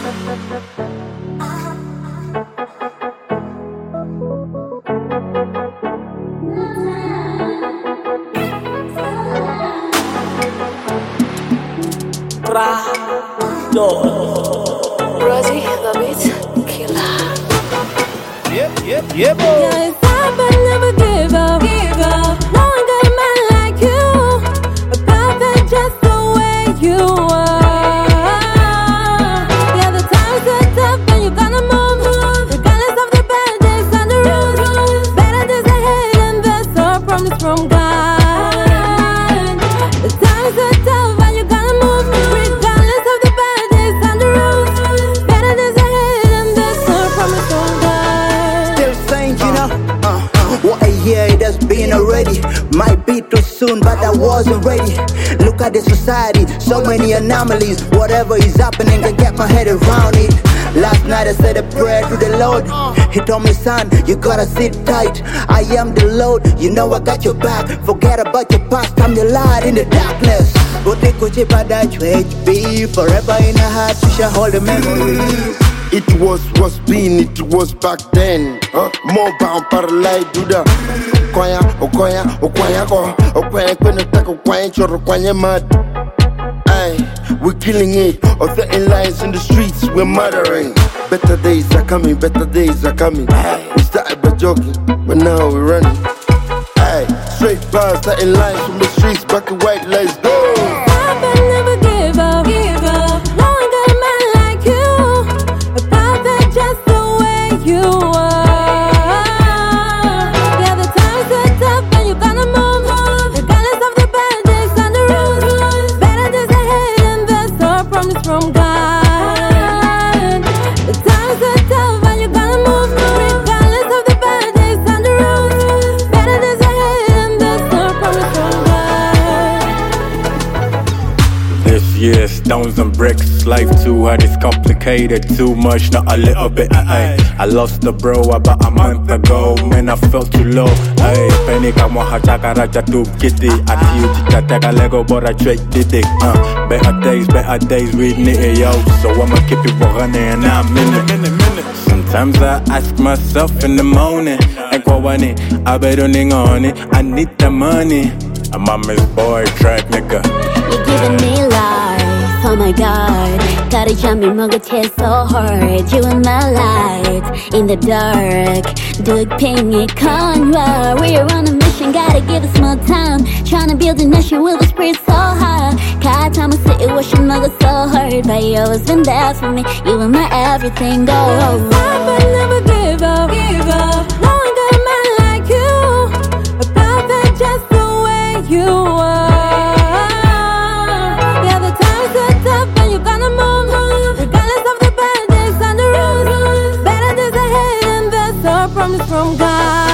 Rosie, the beat killer. Yeah, boy. Yeah, it's hard but never give up. No one got a man like you, perfect just the way you are. Yeah, the times are tough and you gotta move, regardless of the bad days and the rules. Better days ahead and that's our promise from God. The times are tough and you gotta move, regardless of the bad days and the rules. Better days ahead and that's our promise from God. Still saying, you know, what a year it has been already. Might be too soon, but I wasn't ready. Look at the society, so many anomalies. Whatever is happening, I get my head around it. Last night I said a prayer to the Lord. He told me, son, you gotta sit tight. I am the Lord, you know I got your back. Forget about your past, I'm the light in the darkness. HB, forever in the heart, you shall hold the memories. It was what's been, it was back then. More bound paralyzed do the Okwaya, kwena taka kwaya choro kwanya mad. Aye, we're killing it. Other lines in the streets, we're murdering. Better days are coming, better days are coming. We started by jogging, but now we're running. Aye, straight past, certain lines from the streets, black and white, let's go. Never give up. No one got a man like you, perfect just the way you are. Yeah, the times are tough and you gotta move, regardless of the bad days and the rules. Better days ahead and that's our promise from God. The times are tough and you gotta move, regardless of the bad days and the rules. Better days ahead and that's our promise from God. This year, stones and bricks. Life too hard, it's complicated. Too much, not a little bit. I lost the bro about a month ago. Man, I felt too low. Penny come on, Hachakaraja to kitty. I feel Chica take a Lego, but I trade did it. Better days, we need it, yo. So I'ma keep it running and I'm in it. Sometimes I ask myself in the morning, I bet on it. I need the money. I'm a Miss Boy track nigga. You're giving me life, oh my god. Gotta jump me, muggle chest so hard. You in my light, in the dark. Dug ping it, conra. We're on a mission, gotta give us more time. Tryna build a nation with a spirit so high. Kai time I sit and wish your mother so hard. But you always been there for me, you and my everything go. But never give up. No one got a man like you, perfect just the way you are. Yeah, the times are tough and you gotta move, regardless of the bad days and the rules. Better days ahead and that's our promise from God.